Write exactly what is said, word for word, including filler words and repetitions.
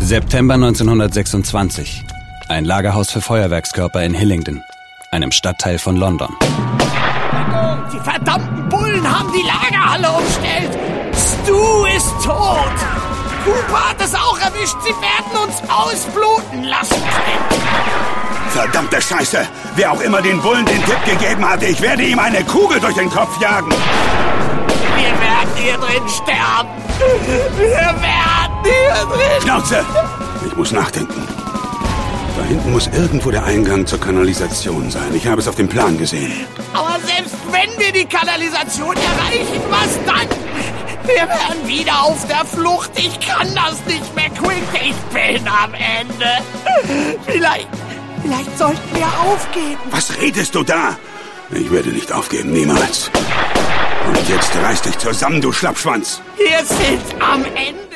September neunzehnhundertsechsundzwanzig. Ein Lagerhaus für Feuerwerkskörper in Hillingdon, einem Stadtteil von London. Die verdammten Bullen haben die Lagerhalle umstellt. Stu ist tot. Cooper hat es auch erwischt. Sie werden uns ausbluten lassen. Verdammte Scheiße! Wer auch immer den Bullen den Tipp gegeben hatte, ich werde ihm eine Kugel durch den Kopf jagen. Wir werden hier drin sterben. Wir werden hier drin... Schnauze! Ich muss nachdenken. Da hinten muss irgendwo der Eingang zur Kanalisation sein. Ich habe es auf dem Plan gesehen. Aber selbst wenn wir die Kanalisation erreichen, was dann? Wir werden wieder auf der Flucht. Ich kann das nicht mehr, Quick. Ich bin am Ende. Vielleicht, vielleicht sollten wir aufgeben. Was redest du da? Ich werde nicht aufgeben, niemals. Und jetzt reiß dich zusammen, du Schlappschwanz. Wir sind am Ende.